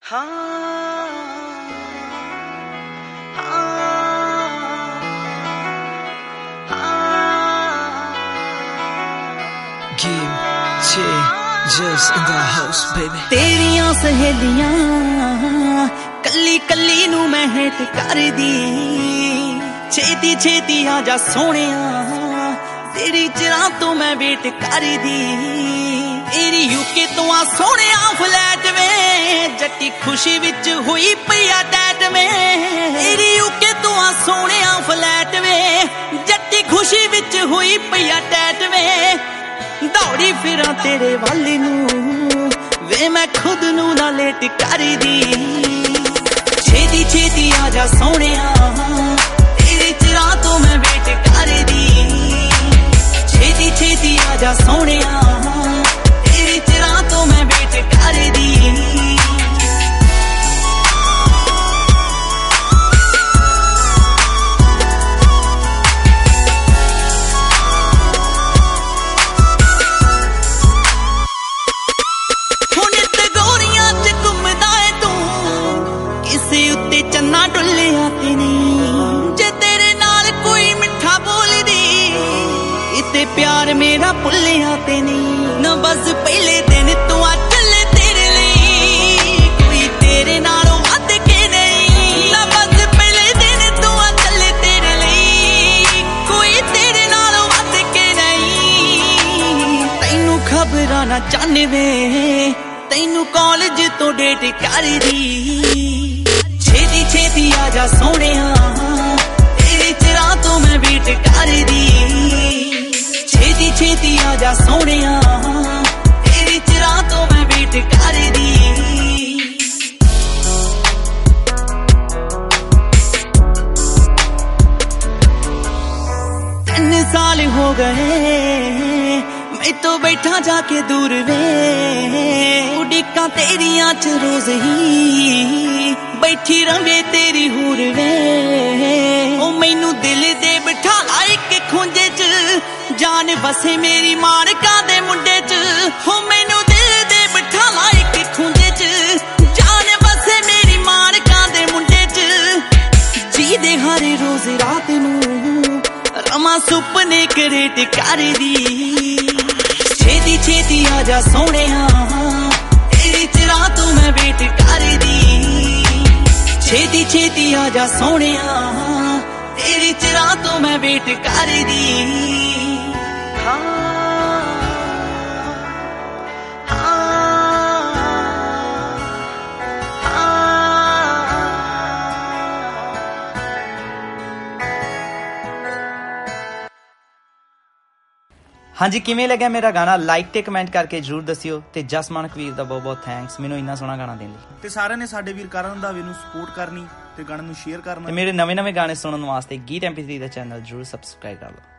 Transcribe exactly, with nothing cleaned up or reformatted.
तेरियां सहेलियां कली कली नू मैं हेट कर दी छेती छेती आजा सोहणिया तेरी चिरां तो मैं वेट कर दी तेरी यूके तो आ सोहणिया फ्लैट में जट्टी खुशी विच हुई पिया डैट में तेरी यूके तो आ सोहणिया फ्लैट में जट्टी खुशी विच हुई पिया डैट में दौड़ी फिरा तेरे वल नू वे मैं खुद नू ना लेट कर दी छेती छेती आजा सोहणिया तेरी चिरां तो मैं वेट कर दी छेती छेती आजा सोहणिया तेरी चिरां तो मैं वेट कर दी चन्ना डुलिया ते नहीं जे तेरे नाल कोई मिठा बोल दी इते प्यार मेरा भुलिया ते नहीं न बस पहले दिन तू आ चले तेरे लिए कोई तेरे नालों वध के नहीं न बस पहले दिन तू आ चले तेरे लिए कोई तेरे नालों वध के नहीं तैनू खबरां ना जानवे तैनू कॉलेज तो डेट कर दी छेती छेती आजा सोहणिया तेरी चिरां तो मैं वेट कर दी छेती छेती आजा सोहणिया तेरी चिरां तो मैं वेट कर दी तीन साल हो गए मैं तो बैठा जाके दूर वे उड़ीकां तेरियां च रोज ही बैठी रवे तेरी हूर वे ओ मैनू दिल दे बिठा ला इक खुंजे च जान बसे मेरी मानका दे मुंडे च ओ मैनू दिल दे बिठा ला इक खुंजे च जान बसे मेरी मानका दे मुंडे च जी दे हर रोज रात नू रमा सुपने करेट कर दी छेती छेती आजा सोहणिया तेरी चिरां तो मैं वेट कर दी छेती छेती आजा सोहणिया तेरी चिरां तो मैं वेट कर दी हाँ जी किवें लग्या मेरा गाना लाइक ते कमेंट करके जरूर दसियो ते जस मानक वीर दा बहुत बहुत थैंक्स मैनू इन्ना सोहना गाना देने लई ते सारे ने साडे वीर करण रंधावे नू सपोर्ट करनी ते गाने नू शेयर करना ते मेरे नवे नवे गाने सुनने वास्ते गीत एम पी थ्री दा चैनल जरूर सबसक्राइब कर लो।